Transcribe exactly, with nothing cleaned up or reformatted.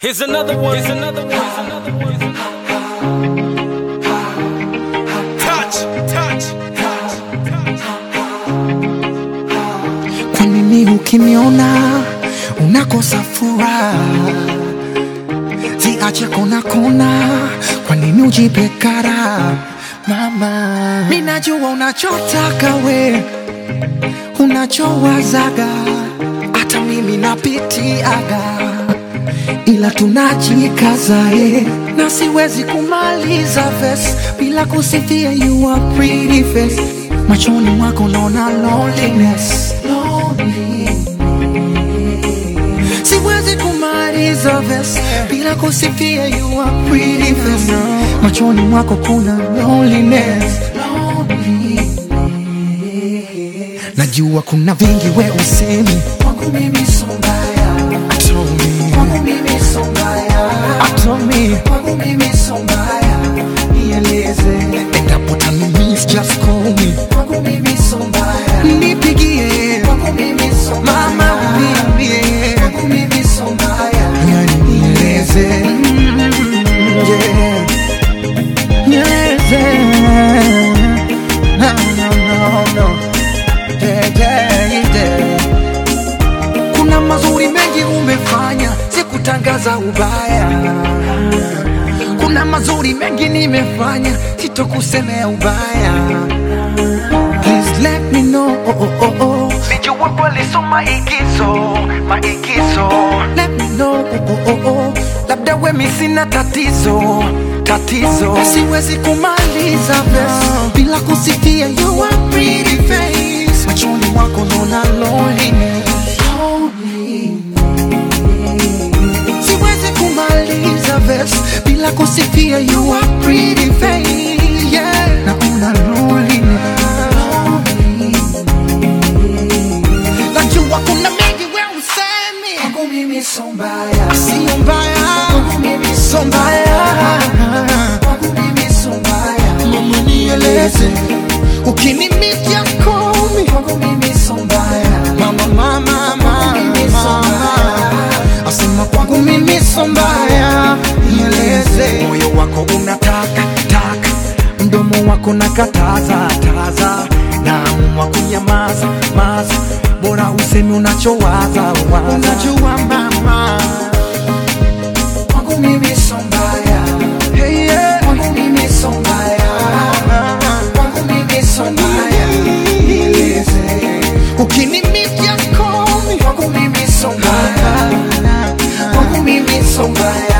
Here's another one. Here's another one. Here's another one. Touch, touch, touch, touch. Kwa nini ukiniona unakosa furaha? Ziache kona kona, kwa nini ujipe kara? Mama, mimi najua unachotaka we, unachowazaga, hata mimi napitiaga, ila tunajikaza eh, na siwezi kumaliza verse bila kusifia you are pretty face. Machoni mwako naona loneliness, loneliness. Siwezi kumaliza verse bila kusifia you are pretty face. Machoni mwako kuna loneliness, loneliness. Najua kuna vingi we usemi kwangu mimi so mbaya, kwangu mimi so mbaya, kwangu mimi so mbaya, nieleze endapo utanimiss just call me, kwangu mimi so mbaya, nipigie, kwangu mimi so mbaya, mama uniambie, kwangu mimi so mbaya, nieleze, yeah, nieleze, no no no no, yeah yeah yeah. Kuna mazuri mengi umefanya, sikutangaza ubaya. Kuna mazuri mengi nimefanya, sitokusemea ubaya. Please let me know, oh oh oh oh. Nijua kweli so maigizo, maigizo. Let me know, oh oh oh oh. Labda we mimi sina tatizo, tatizo. Siwezi kumaliza verse bila kusifia you are pretty face. Machoni mwako naona loneliness. Siwezi kumaliza verse bila kusifia you are pretty face, yeah. Naona loneliness. Najua kuna mengi we usemi kwangu mimi so mbaya, sio mbaya, kwangu mimi so mbaya, kwangu mimi so mbaya, mama nieleze ukinimiss just call me, kwangu mimi so mbaya, mama mama mama asema kwangu mimi so mbaya, nieleze moyo wako unataka taka, mdomo wako nakataza taza, na mwa kunyamaza maza, bora useme unachowaza waza. Unajua mama kwangu mimi so mbaya, hey yeah, kwangu mimi so mbaya, kwangu mimi so mbaya, nieleze ukinimiss just call me, kwangu mimi so mbaya, kwangu mimi so mbaya.